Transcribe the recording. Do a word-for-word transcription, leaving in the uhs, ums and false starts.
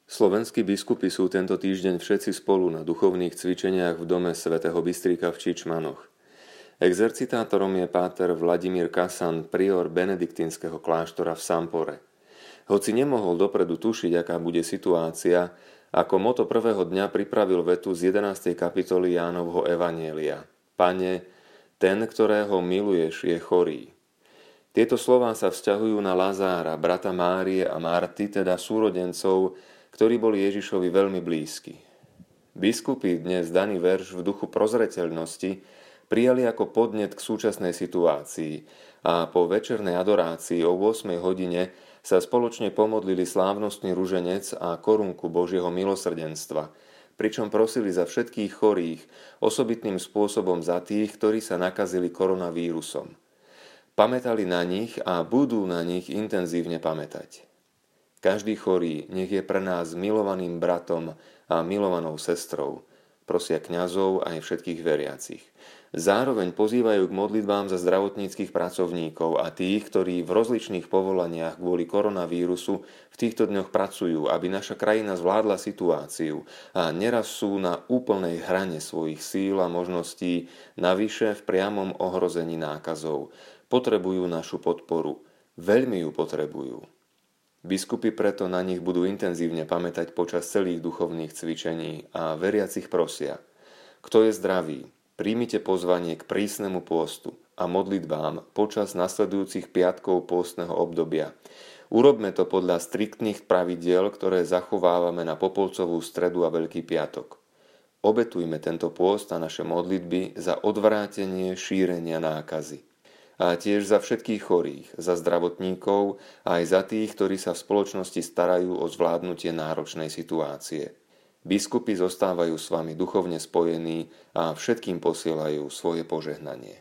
Slovenskí biskupy sú tento týždeň všetci spolu na duchovných cvičeniach v dome svätého Bystrika v Čičmanoch. Exercitátorom je páter Vladimír Kasan, prior benediktínskeho kláštora v Sampore. Hoci nemohol dopredu tušiť, aká bude situácia, ako moto prvého dňa pripravil vetu z jedenástej kapitoly Jánovho evanjelia. Pane, ten, ktorého miluješ, je chorý. Tieto slová sa vzťahujú na Lazára, brata Márie a Marty, teda súrodencov, ktorí boli Ježišovi veľmi blízki. Biskupy dnes daný verš v duchu prozreteľnosti prijali ako podnet k súčasnej situácii a po večernej adorácii o ôsmej hodine sa spoločne pomodlili slávnostný ruženec a korunku Božieho milosrdenstva, pričom prosili za všetkých chorých, osobitným spôsobom za tých, ktorí sa nakazili koronavírusom. Pamätali na nich a budú na nich intenzívne pamätať. Každý chorý nech je pre nás milovaným bratom a milovanou sestrou, prosia kňazov aj všetkých veriacich. Zároveň pozývajú k modlitbám za zdravotníckych pracovníkov a tých, ktorí v rozličných povolaniach kvôli koronavírusu v týchto dňoch pracujú, aby naša krajina zvládla situáciu a neraz sú na úplnej hrane svojich síl a možností, navyše v priamom ohrození nákazov. Potrebujú našu podporu. Veľmi ju potrebujú. Biskupy preto na nich budú intenzívne pamätať počas celých duchovných cvičení a veriacich prosia: kto je zdravý, príjmite pozvanie k prísnemu pôstu a modlitbám počas nasledujúcich piatkov pôstneho obdobia. Urobme to podľa striktných pravidiel, ktoré zachovávame na Popolcovú stredu a Veľký piatok. Obetujme tento pôst a naše modlitby za odvrátenie šírenia nákazy. A tiež za všetkých chorých, za zdravotníkov a aj za tých, ktorí sa v spoločnosti starajú o zvládnutie náročnej situácie. Biskupy zostávajú s vami duchovne spojení a všetkým posielajú svoje požehnanie.